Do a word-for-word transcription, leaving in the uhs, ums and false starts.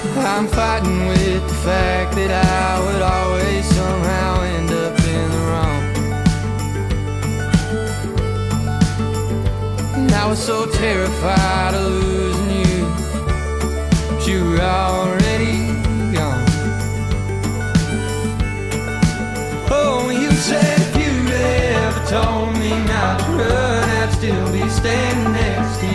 I'm fighting with the fact that I would always somehow end up in the wrong. And I was so terrified of losing you, but you were already gone. Oh, you said if you'd ever told me not to run, I'd still be standing next to you.